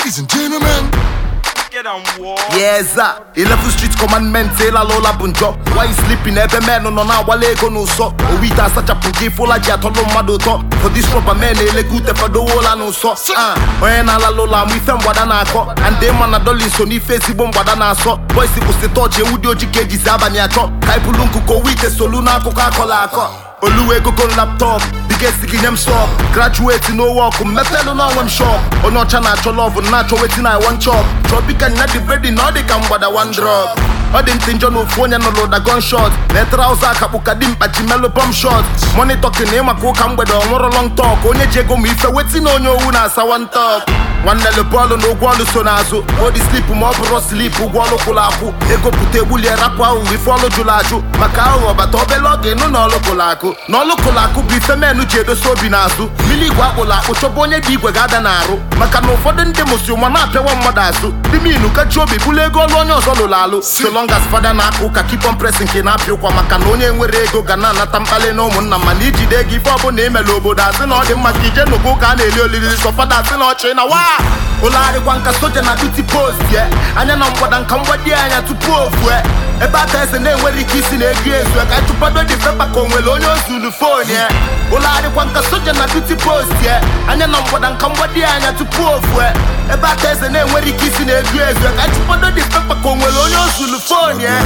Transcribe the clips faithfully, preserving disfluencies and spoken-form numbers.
Ladies and gentlemen. Yes, sir. eleven street commandment, say la lola bunjo. Why you sleeping? Every man no na wale go no so. O we ta such a puki full like jatolo madoto. For this proper man, ele gute for the whole no so. Ah, when la lola we fem wadana ko. And they man a dolly so ni face bom wadana so. Boys si puste touch e udio jikeji zabani ato. Kai pulunku ko wite soluna coca cola ko. Oluwe go go laptop, biggest thing in them shop. Graduate no work, me fellow no one shop. Oh no chana cho love, na cho waiting I one chop. Tropical not the ready, now they come with a one drop. I didn't think no phone and no load a gunshot. Let trouser kapuka dimpa chimelo bomb shot. Money talking name a go come with a more long talk. Onye jego me if waiting on your una sa one talk. One le ball no gualu sonazo. Body sleep mo bro sleep gualu kulaku. Ego pute buli rapwa we follow julaju. Makao but obeloge no no lokolaku. No lokolaku bi feme no jedo so binazu. Mili gwa kolaku chobonye digwe gada naru. Maka no foden demosu mana pe one modazu. Dimi no ka chobi bule go lonyo so lalo. So long as father na kuka keep on pressing kinapio kwa maka no nye nwere ego gana na tampale no munna maniji de give up on name lobo da se no de makije no go ka na eli olili so father se no china wa. Olari kwanka soja na duty post yeah. Anya na mbada nkamwadi anya tupofu eh. Eba tese ne weri kisi ne grace we kai tupado di fepa konwelo onyo zulu phone yeah. Olari kwanka soja na duty post yeah. Anya na mbada nkamwadi anya tupofu eh. Eba tese ne weri kisi ne grace we kai tupado di fepa konwelo onyo zulu phone yeah.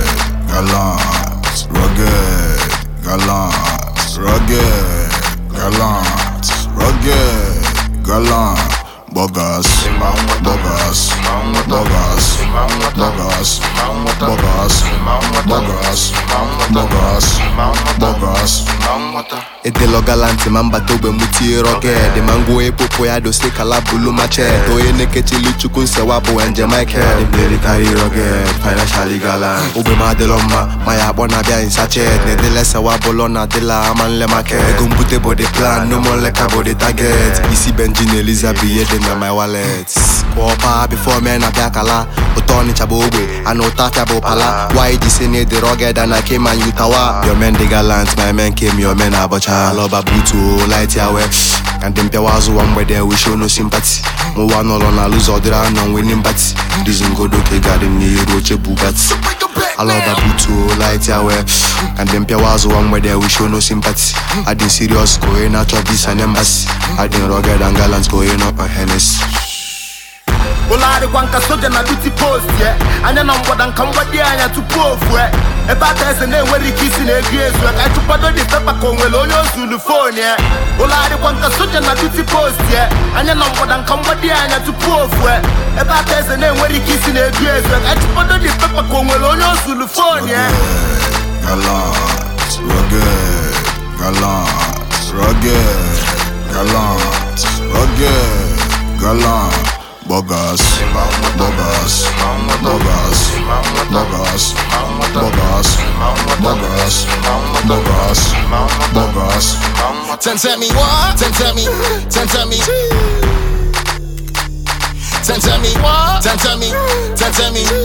Galant, rugged, galant, rugged, galant, rugged, galant. Bogas, bogas, bogas, bogas, bogas, bogas, bogas, bogas. Etelo galanti mamba tobe muti roge. De mango e popo ya do se kala bulu mache. To ye neke chili chukun se wapo en Jamaica. De blade carry roge, financially galant. Ube ma de loma, maya bona bia in sachet. Ne de lesa wabolo na de la aman le make. E gumbute body plan, no more like a body target. Isi Benjin Elizabeth na my wallet. Kopa before me na biakala. Utoni chabobe, ano tafia bo pala. Why this ne the rugged and I came and Utawa. Your men the galant, my men came, your men abacha. Loba butu, light yawe. And them pewazu one way there we show no sympathy. Mo one all on a lose or there no winning bats. This go do ke garden ni roche bugats. Loba butu, light yawe. And them pewazu one way there we show no sympathy. I did serious going out of this and embassy. I did rugged and gallant going up a Hennessy. Olari kwanka soja na duty post yeah. Anya na mbada nkamwadi anya tupofu eh. Eba tese ne weri kisi ne grace we kai tupado di fepa konwelo onyo zulu phone yeah. Olari kwanka soja na duty post yeah. Anya na mbada nkamwadi anya tupofu eh. Eba tese ne weri kisi ne grace we kai tupado di fepa konwelo onyo zulu phone yeah. Galant, rugged, galant, rugged, galant, rugged, galant. Bogas, bogas, bogas, bogas, bogas, bogas, bogas, bogas. Ten tell me what? Ten tell me, ten tell me. Ten tell me what? Ten tell me, ten tell me.